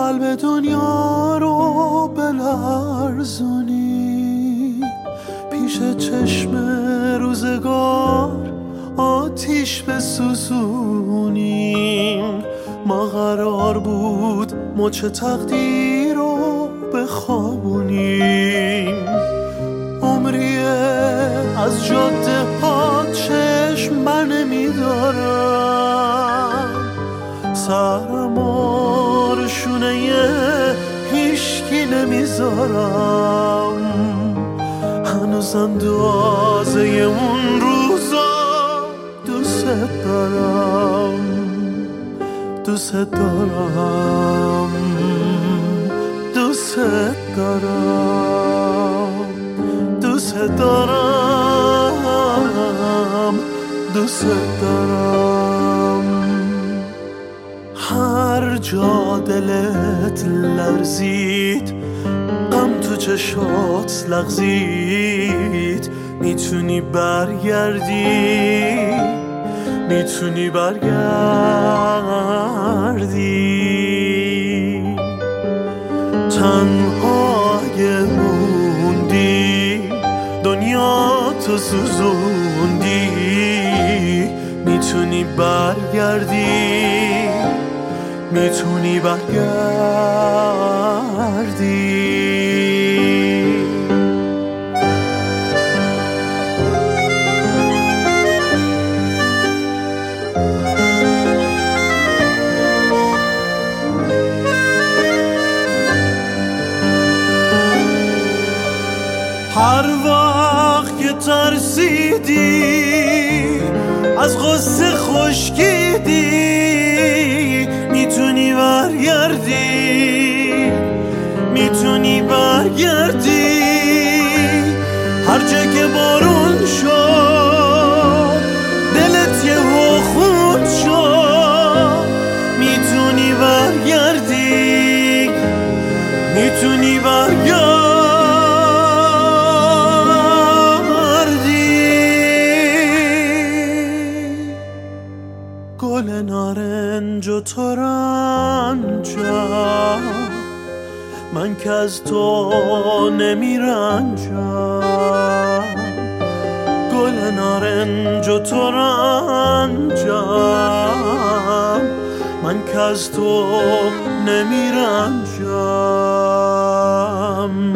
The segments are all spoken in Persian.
قلب دنیا رو بلرزونی، پیش چشم روزگار آتیش بسوزونیم. ما قرار بود مچ تقدیر رو بخوابونیم. عمریه از جاده ها چشم بر نمیدارم، سرم و شونه هیشکی نمیذارم. هنوز اندازه اون روزا دوست دارم، دوست دارم، دوست دارم، دوست دارم، دوست دارم. هر جا دلت لرزید، غم تو چشات لغزید، میتونی برگردی، میتونی برگردی. تنها اگه موندی دنیا تو سوزوندی، میتونی برگردی، میتونی برگردی. هر وقت که ترسیدی از غصه خشکیدی، میتونی برگردی، میتونی برگردی. هر جا که بارون شد دلت یهو خون شد، میتونی برگردی، میتونی برگردی. گل نارنج و ترنجم، من که از تو نمیرنجم. گل نارنج و ترنجم، من که از تو نمیرنجم.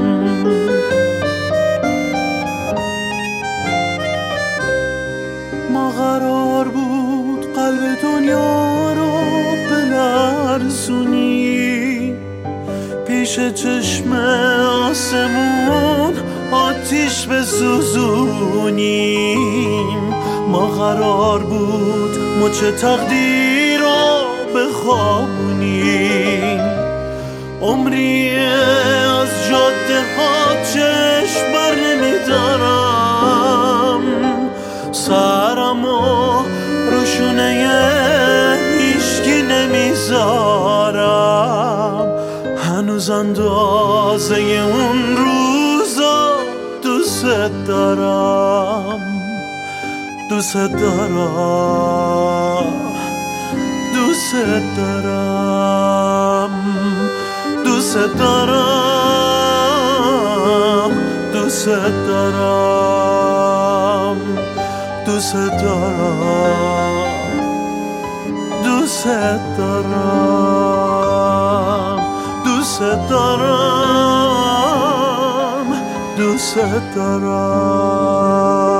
ما قرار بود قلب دنیا رو بلرزونی، پیش چشم آسمون آتیش بسوزونیم. ما قرار بود مچ تقدیر رو بخوابونیم. عمریه از جاده ها چشم بر نمیدارم، سرم و روشونه هیشکی نمیذارم. هنوز اندازه اون روزا دوست دارم، دوست دارم، دوست دارم، دوست دارم، دوست دارم، دوست دارم، دوست دارم، دوست دارم، دوست دارم.